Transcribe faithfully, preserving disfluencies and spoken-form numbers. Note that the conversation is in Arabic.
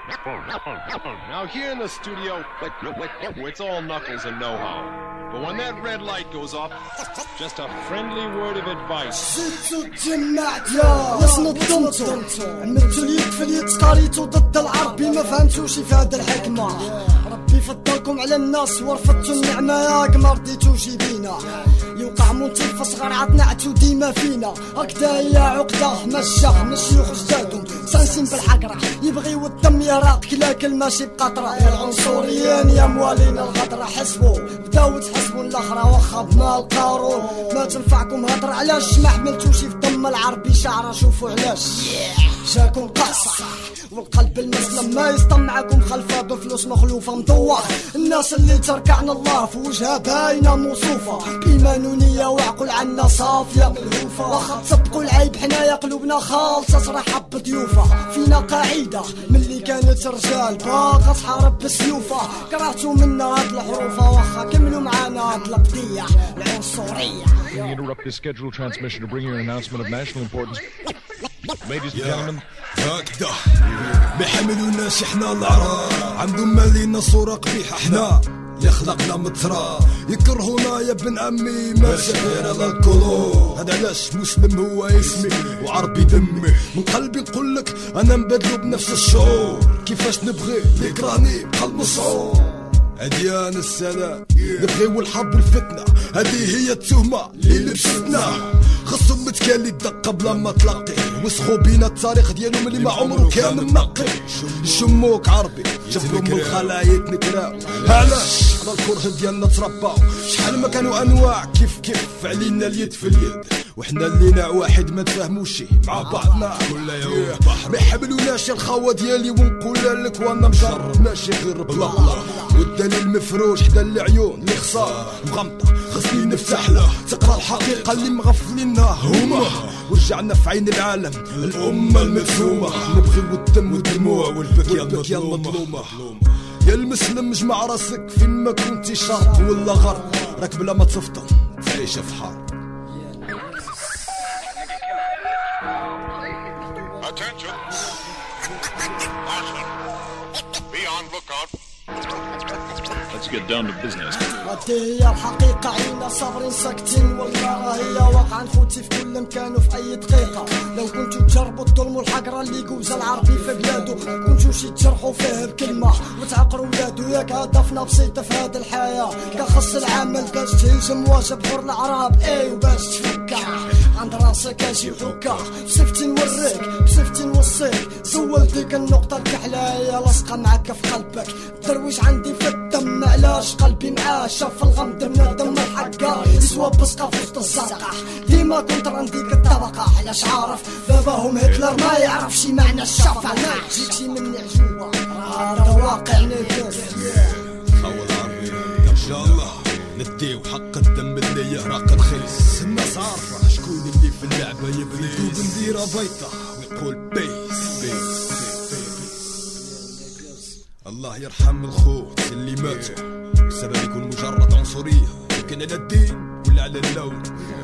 Now here in the studio, it's all knuckles and know-how. But when that red light goes off, just a friendly word of advice. لسنا الضمتو عملتو اليد في اليد قريتو ضد العربي ما فهمتوش في هاد الحكمة. ربي فضلكم على الناس ورفضتو النعمة ياك ما رضيتوش بينا. يوقع منتفس غير عطنعتو ديما فينا. هكدا هي عقدة مشاه من الشيوخ جدادهم سانسين بالحقرة يبغيو الدم يراق لكن ماشي بقطرة. يا العنصريين يا موالين الغدرة حسبوا بداو تحسبوا الاخرى واخا بمال قارون ما تنفعكم هضر. علاش ما حملتوش في دم العربي شعره شوفوا علاش جاكم قاصة والقلب المسلم ما يسطمعكم خلفه بفلوس مخلوفة مضوح. الناس اللي تركعنا الله في وجهها باينة موصوفة بإيمان ونية وعقل عنا صافية ملهوفة. واخا تسبقوا العيب حنايا قلوبنا خالصة صراحة بضيوفة. فينا قاعدة من اللي كانت رجال باقا تحارب بسيوفة. كرهتوا منا هاد الحروفة واخا كملوا معانا هاد القضية العنصرية. We interrupt this scheduled transmission to bring you an announcement of national importance. Ladies and gentlemen. هكذا ما يحملوناش احنا العرب عندهم مالينا صورة قبيحة احنا يا خلقنا مطرا يكرهونا يا بن عمي ما شغير على الكولو. هذا علاش مسلم هو اسمي وعربي دمي من قلبي نقولك انا نبدلو بنفس الشعور. كيفاش نبغي يكرهني بقلب مصعور. أديان السلام نبغيو الحرب والفتنة هذه هي التهمة اللي لبستنا. خصهم متكالي الدقة بلا ما تلاقي وسخو بينا التاريخ ديالهم اللي ما عمره كان منقي. شموك عربي جبرو من الخلايط نكراو علاش على الكره ديالنا ترباو. شحال ما كانوا انواع كيف كيف علينا اليد في اليد وحنا اللينا واحد ما تفهموش مع بعضنا كل يوم بحر. ما يحملوناش الخوا ديالي ونقول لك وانا مجرب ماشي غير بلا بلا. والدليل مفروش حدا العيون اللي خسارة مغمضة خصني نفتح له تقرا الحقيقة اللي مغفلينها هما. ورجعنا في عين العالم الأمة المدفومة نبغيو الدم والدموع والبكية المظلومة. يا المسلم جمع راسك فين ما كنتي شرق ولا غرب راك بلا ما تفطن تعيش في حرب. Attention. Caution. Be on lookout. Let's get down to business. هادي هي الحقيقة عينا صابرين ساكتين والله هي واقعا خوتي في كل مكان وفي أي دقيقة. لو كنتو تجربوا الظلم والحقرة اللي جوز العربي في بلادو كنتو شي تجرحوا فيه بكلمة وتعقروا ولادو. ياك هدفنا بسيطة في هاد الحياة كخص العمل باش تهزم واجب حر العرب اي وباش تفكع عند راسك اجي حكا. بصفتي نوريك بصفتي نوصيك سول ديك النقطة الكحلاية لاصقة معاك في قلبك. الدرويش عندي في الدم علاش قلبي معاه شاف الغمض من الدم الحقا يسوى بسقة في وسط الزرقة. ديما كنت رنديك الطبقة علاش عارف باباهم هتلر ما يعرفش معنى الشفا. ما جيتي مني عجوبة هذا واقع نفس خول العربي ان شاء الله نديو حق الدم اللي يهرق الخيس. الناس عارفة شكون اللي في اللعبة يبغي يدوب نديرة بيضة ويقول بيس بيس. الله يرحم الخوت اللي ماتوا بسبب يكون مجرد عنصرية يمكن على الدين ولا على اللون.